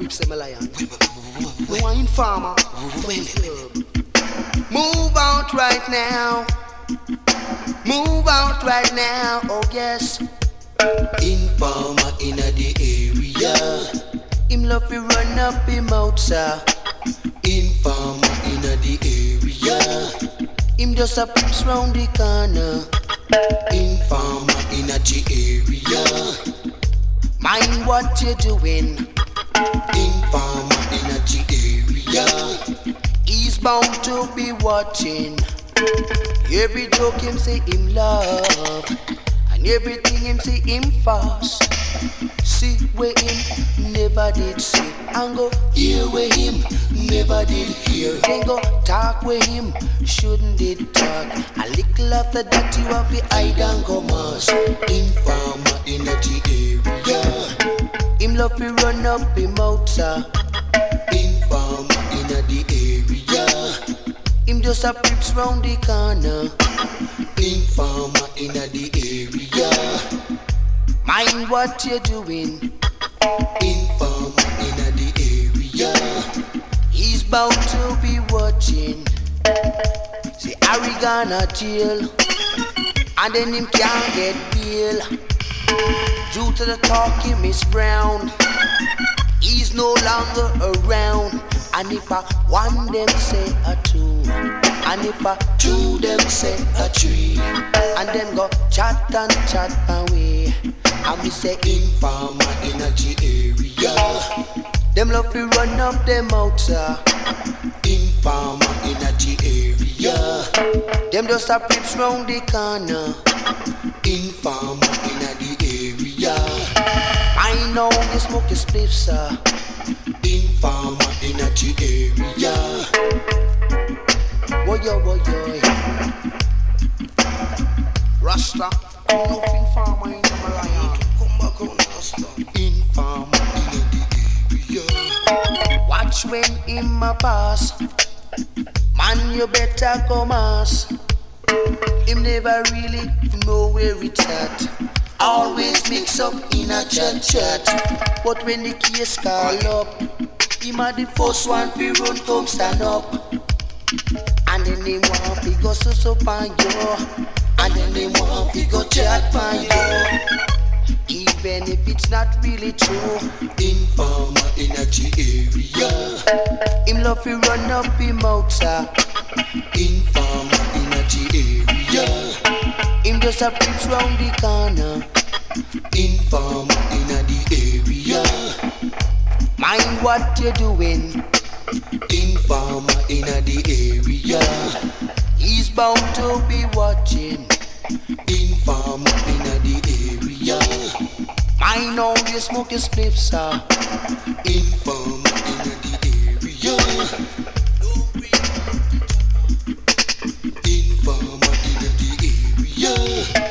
Crips and Lion. Wine farmer. Move out right now. Move out right now. Oh yes. Informer in the area. Him love to run up him out, sir. Informer in the area. Him just a peeps round the corner. Informer in the area. Mind what you're doing. Informer in the area. He's bound to be watching. Every joke him say him love, and everything him say him fast. See where him never did see, and go hear where him never did hear. Then go talk where him shouldn't did talk. A little after that you have the hide and go mass. Informer in the area. Him love to run up him out, sir. Informer in the area. Him just a peeps round the corner. Informer in the area. Mind what you're doing. Informer in the area. He's bound to be watching. See Harry gonna jail, and then him can't get bail. Due to the talking Miss Brown, he's no longer around. And if a one them say a two, and if a two them say a three, and them go chat and chat away, and me say informer in the area. Them love to run up them out, sir. Informer in the area. Them just a peeps round the corner. Informer in the area. I know you smoke your spliff, sir. Informer in the area. Woyo, woyo. Rasta, come up informer in the lion. Come back on Rasta. Informer in the area. Watch when him a pass. Man, you better come ass. Him never really know where it's at. Always mix up in a chat. But when the case call up, him a the first one fi run come stand up. And then him want fi go so pan you. And then him want fi go chat pan you. Even if it's not really true. Informer in the area. Him love fi run up him out, sir. Informer in the area. Him just a peeps round the corner. Informer in the area. Mind what you're doing. Informer in the area. He's bound to be watching. Informer in the area. I know you smoke your spliff, sir. Informer in the area. Informer in the area.